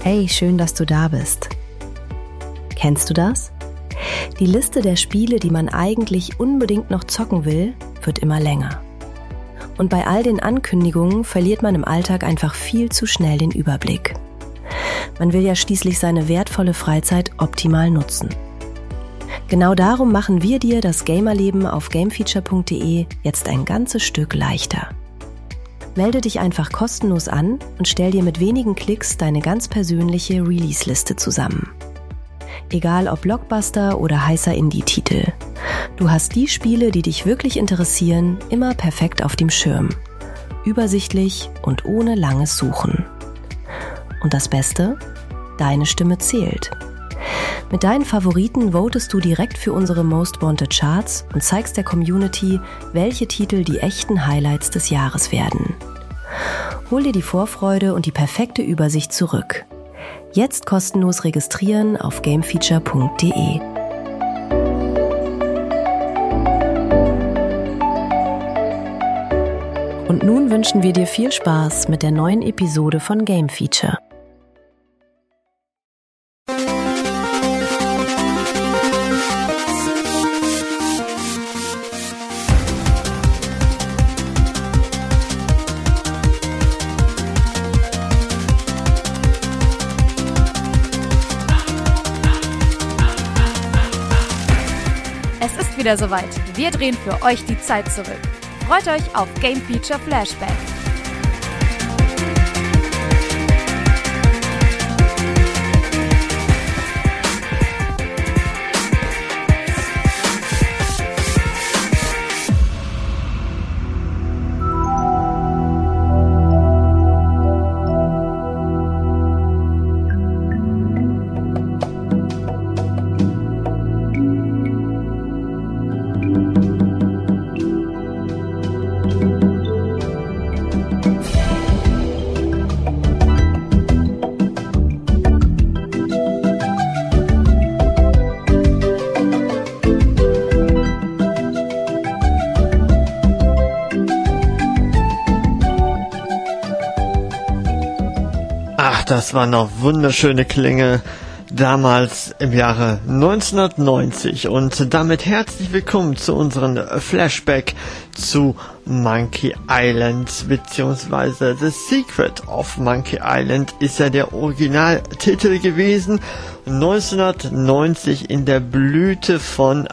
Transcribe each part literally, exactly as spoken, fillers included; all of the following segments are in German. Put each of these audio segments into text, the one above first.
Hey, schön, dass du da bist. Kennst du das? Die Liste der Spiele, die man eigentlich unbedingt noch zocken will, wird immer länger. Und bei all den Ankündigungen verliert man im Alltag einfach viel zu schnell den Überblick. Man will ja schließlich seine wertvolle Freizeit optimal nutzen. Genau darum machen wir dir das Gamerleben auf gamefeature punkt de jetzt ein ganzes Stück leichter. Melde dich einfach kostenlos an und stell dir mit wenigen Klicks deine ganz persönliche Release-Liste zusammen. Egal ob Blockbuster oder heißer Indie-Titel. Du hast die Spiele, die dich wirklich interessieren, immer perfekt auf dem Schirm. Übersichtlich und ohne langes Suchen. Und das Beste? Deine Stimme zählt. Mit deinen Favoriten votest du direkt für unsere Most Wanted Charts und zeigst der Community, welche Titel die echten Highlights des Jahres werden. Hol dir die Vorfreude und die perfekte Übersicht zurück. Jetzt kostenlos registrieren auf gamefeature punkt de. Und nun wünschen wir dir viel Spaß mit der neuen Episode von Game Feature. Wieder soweit. Wir drehen für euch die Zeit zurück. Freut euch auf Game Feature Flashback. Das war noch wunderschöne Klänge damals im Jahre neunzehnhundertneunzig und damit herzlich willkommen zu unserem Flashback zu Monkey Island beziehungsweise The Secret of Monkey Island ist ja der Originaltitel gewesen, neunzehnhundertneunzig in der Blüte von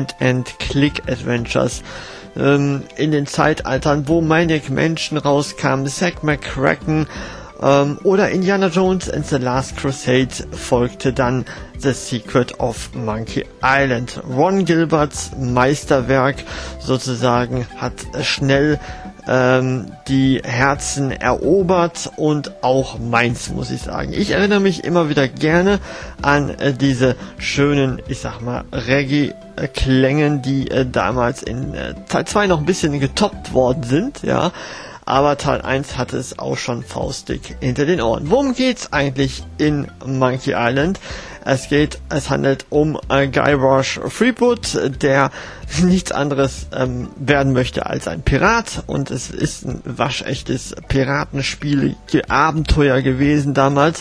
Point-and-Click-Adventures. Ähm, in den Zeitaltern, wo Maniac Mansion rauskam, Zack McCracken Ähm, oder Indiana Jones and the Last Crusade folgte dann The Secret of Monkey Island. Ron Gilberts Meisterwerk sozusagen hat schnell ähm, die Herzen erobert und auch meins, muss ich sagen. Ich erinnere mich immer wieder gerne an äh, diese schönen, ich sag mal, Reggae-Klängen, die äh, damals in äh, Teil zwei noch ein bisschen getoppt worden sind, ja. Aber Teil eins hatte es auch schon faustdick hinter den Ohren. Worum geht's eigentlich in Monkey Island? Es geht, es handelt um äh, Guybrush Threepwood, der nichts anderes ähm, werden möchte als ein Pirat. Und es ist ein waschechtes Piratenspiel, Abenteuer gewesen damals.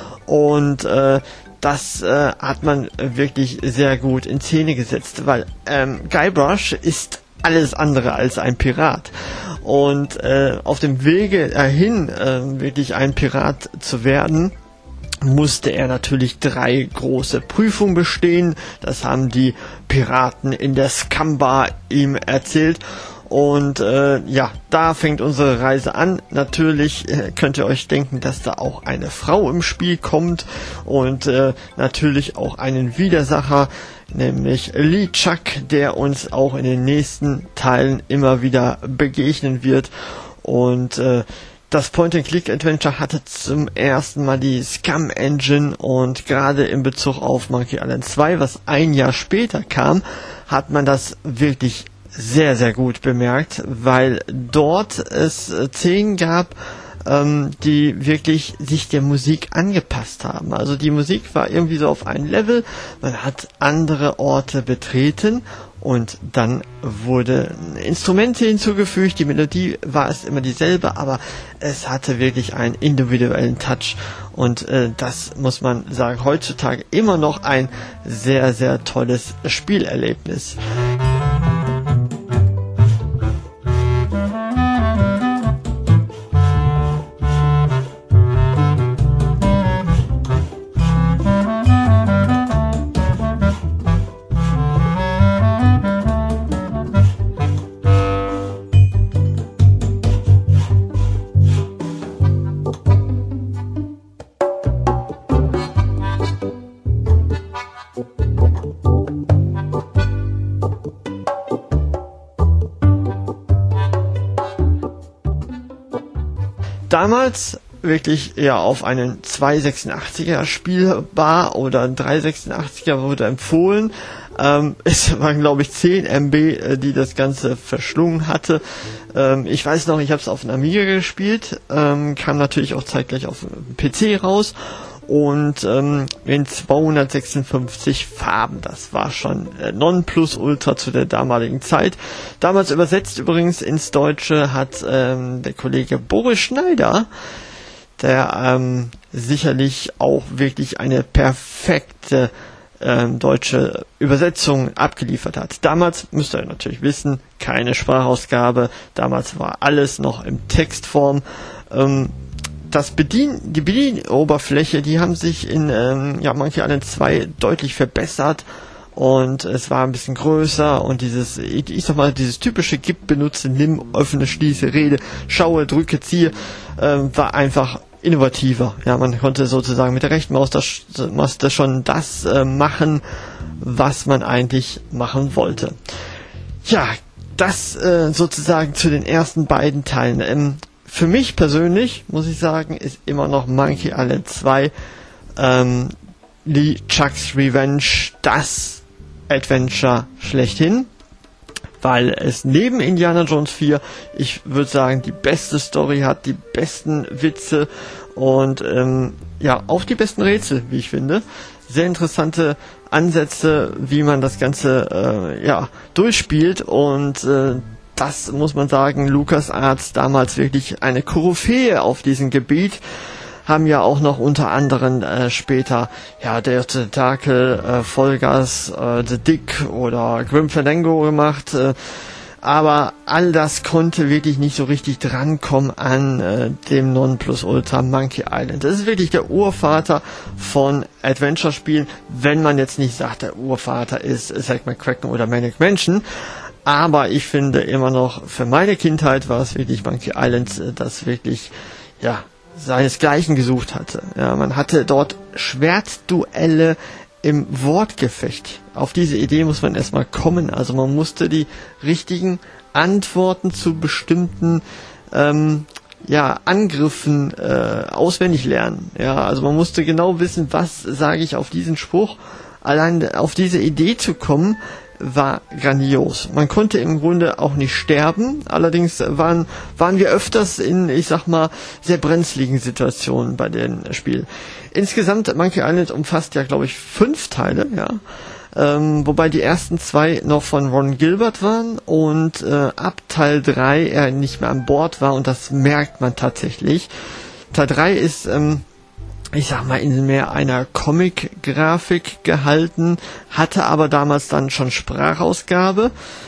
Und äh, das äh, hat man wirklich sehr gut in Szene gesetzt, weil ähm, Guybrush ist alles andere als ein Pirat. Und äh, auf dem Wege dahin, äh, wirklich ein Pirat zu werden, musste er natürlich drei große Prüfungen bestehen. Das haben die Piraten in der Scumbar ihm erzählt. Und äh, ja, da fängt unsere Reise an. Natürlich äh, könnt ihr euch denken, dass da auch eine Frau im Spiel kommt und äh, natürlich auch einen Widersacher, nämlich LeChuck, der uns auch in den nächsten Teilen immer wieder begegnen wird. Und äh, das Point-and-Click-Adventure hatte zum ersten Mal die Scum Engine und gerade in Bezug auf Monkey Island zwei, was ein Jahr später kam, hat man das wirklich sehr, sehr gut bemerkt, weil dort es Szenen gab, ähm, die wirklich sich der Musik angepasst haben. Also die Musik war irgendwie so auf ein Level, man hat andere Orte betreten und dann wurde Instrumente hinzugefügt, die Melodie war es immer dieselbe, aber es hatte wirklich einen individuellen Touch und äh, das muss man sagen, heutzutage immer noch ein sehr, sehr tolles Spielerlebnis. Damals wirklich eher auf einen zwei sechsundachtziger spielbar oder ein drei sechsundachtziger wurde empfohlen. Ähm, es waren glaube ich zehn Megabyte, die das Ganze verschlungen hatte. Ähm, ich weiß noch, ich habe es auf dem Amiga gespielt, ähm, kam natürlich auch zeitgleich auf dem P C raus. Und ähm, in zweihundertsechsundfünfzig Farben, das war schon äh, Nonplusultra zu der damaligen Zeit. Damals übersetzt übrigens ins Deutsche hat ähm, der Kollege Boris Schneider, der ähm, sicherlich auch wirklich eine perfekte ähm, deutsche Übersetzung abgeliefert hat. Damals, müsst ihr natürlich wissen, keine Sprachausgabe, damals war alles noch in Textform. Ähm, Das Bedien, die Bedienoberfläche, die haben sich in ähm, ja, Monkey Island zwei deutlich verbessert und es war ein bisschen größer und dieses, ich, ich sag mal, dieses typische Gib, benutze, nimm, öffne, schließe, rede, schaue, drücke, ziehe, ähm, war einfach innovativer. Ja, man konnte sozusagen mit der rechten Maustaste schon das äh, machen, was man eigentlich machen wollte. Ja, das äh, sozusagen zu den ersten beiden Teilen. Ähm, Für mich persönlich, muss ich sagen, ist immer noch Monkey Island zwei ähm, LeChuck's Revenge das Adventure schlechthin, weil es neben Indiana Jones vier, ich würde sagen, die beste Story hat, die besten Witze und ähm, ja, auch die besten Rätsel, wie ich finde. Sehr interessante Ansätze, wie man das Ganze äh, ja, durchspielt und äh, das muss man sagen, LucasArts damals wirklich eine Koryphäe auf diesem Gebiet, haben ja auch noch unter anderem äh, später ja Day of the Tentacle, äh, Vollgas, äh, The Dick oder Grim Fandango gemacht, äh, aber all das konnte wirklich nicht so richtig drankommen an äh, dem Nonplusultra Monkey Island. Das ist wirklich der Urvater von Adventure-Spielen, wenn man jetzt nicht sagt, der Urvater ist Zack McCracken oder Maniac Mansion. Aber ich finde immer noch, für meine Kindheit war es wirklich Monkey Island, das wirklich, ja, seinesgleichen gesucht hatte. Ja, man hatte dort Schwertduelle im Wortgefecht. Auf diese Idee muss man erstmal kommen. Also man musste die richtigen Antworten zu bestimmten, ähm, ja, Angriffen äh, auswendig lernen. Ja, also man musste genau wissen, was sage ich auf diesen Spruch. Allein auf diese Idee zu kommen, war grandios. Man konnte im Grunde auch nicht sterben, allerdings waren, waren wir öfters in, ich sag mal, sehr brenzligen Situationen bei dem Spiel. Insgesamt, Monkey Island umfasst ja, glaube ich, fünf Teile, ja, ähm, wobei die ersten zwei noch von Ron Gilbert waren und äh, ab Teil drei er nicht mehr an Bord war und das merkt man tatsächlich. Teil drei ist, ähm, ich sag mal, in mehr einer Comic-Grafik gehalten, hatte aber damals dann schon Sprachausgabe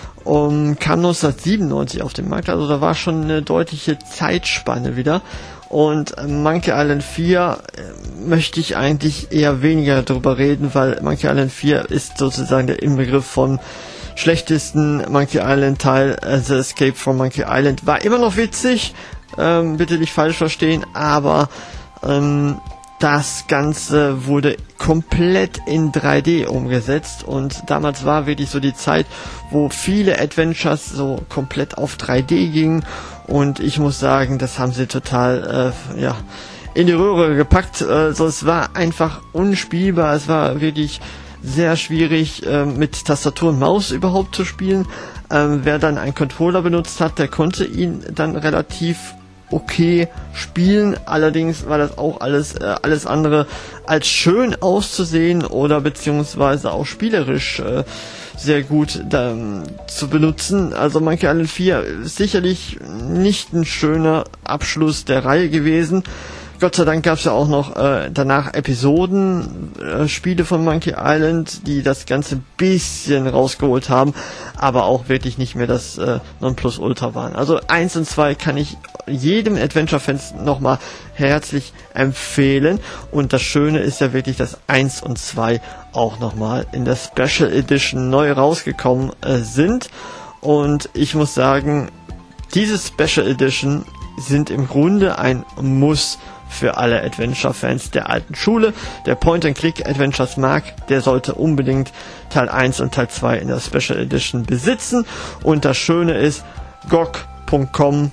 und kam neunzehnhundertsiebenundneunzig auf den Markt, also da war schon eine deutliche Zeitspanne wieder. Und Monkey Island vier äh, möchte ich eigentlich eher weniger drüber reden, weil Monkey Island vier ist sozusagen der Inbegriff vom schlechtesten Monkey Island Teil. äh, The Escape from Monkey Island war immer noch witzig, ähm, bitte nicht falsch verstehen, aber ähm, das Ganze wurde komplett in drei D umgesetzt und damals war wirklich so die Zeit, wo viele Adventures so komplett auf drei D gingen und ich muss sagen, das haben sie total äh, ja, in die Röhre gepackt. Also es war einfach unspielbar, es war wirklich sehr schwierig äh, mit Tastatur und Maus überhaupt zu spielen. Ähm, wer dann einen Controller benutzt hat, der konnte ihn dann relativ okay spielen, allerdings war das auch alles äh, alles andere als schön auszusehen oder beziehungsweise auch spielerisch äh, sehr gut da, zu benutzen. Also Monkey Island vier ist sicherlich nicht ein schöner Abschluss der Reihe gewesen. Gott sei Dank gab es ja auch noch äh, danach Episoden, äh, Spiele von Monkey Island, die das Ganze ein bisschen rausgeholt haben, aber auch wirklich nicht mehr das äh, Nonplusultra waren. Also eins und zwei kann ich jedem Adventure-Fans nochmal herzlich empfehlen. Und das Schöne ist ja wirklich, dass eins und zwei auch nochmal in der Special Edition neu rausgekommen äh, sind. Und ich muss sagen, diese Special Edition sind im Grunde ein Muss für alle Adventure-Fans der alten Schule. Der Point-and-Click-Adventures mag, der sollte unbedingt Teil eins und Teil zwei in der Special Edition besitzen. Und das Schöne ist, G O G Punkt com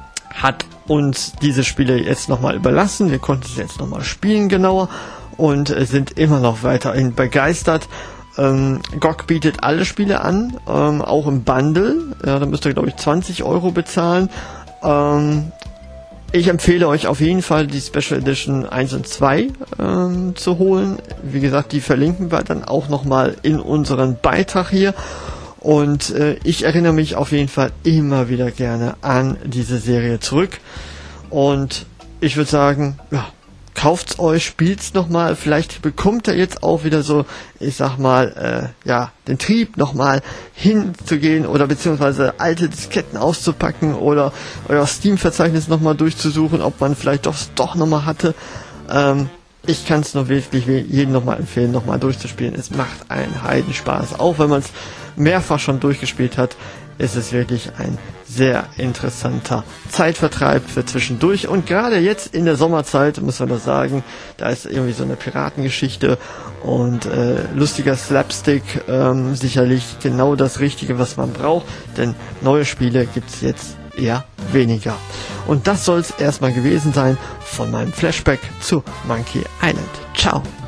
hat uns diese Spiele jetzt nochmal überlassen. Wir konnten sie jetzt nochmal spielen genauer und sind immer noch weiterhin begeistert. Ähm, G O G bietet alle Spiele an, ähm, auch im Bundle. Ja, da müsst ihr, glaube ich, zwanzig Euro bezahlen. Ähm, Ich empfehle euch auf jeden Fall die Special Edition eins und zwei ähm, zu holen. Wie gesagt, die verlinken wir dann auch nochmal in unseren Beitrag hier. Und äh, ich erinnere mich auf jeden Fall immer wieder gerne an diese Serie zurück. Und ich würde sagen, ja, kauft's euch, spielt's nochmal. Vielleicht bekommt ihr jetzt auch wieder so, ich sag mal, äh, ja, den Trieb nochmal hinzugehen oder beziehungsweise alte Disketten auszupacken oder euer Steam-Verzeichnis nochmal durchzusuchen, ob man vielleicht doch, doch nochmal hatte. Ähm, ich kann es nur wirklich jedem nochmal empfehlen, nochmal durchzuspielen. Es macht einen Heidenspaß. Auch wenn man es mehrfach schon durchgespielt hat, ist es wirklich ein sehr interessanter Zeitvertreib für zwischendurch. Und gerade jetzt in der Sommerzeit, muss man das sagen, da ist irgendwie so eine Piratengeschichte und äh, lustiger Slapstick ähm, sicherlich genau das Richtige, was man braucht. Denn neue Spiele gibt's jetzt eher weniger. Und das soll es erstmal gewesen sein von meinem Flashback zu Monkey Island. Ciao!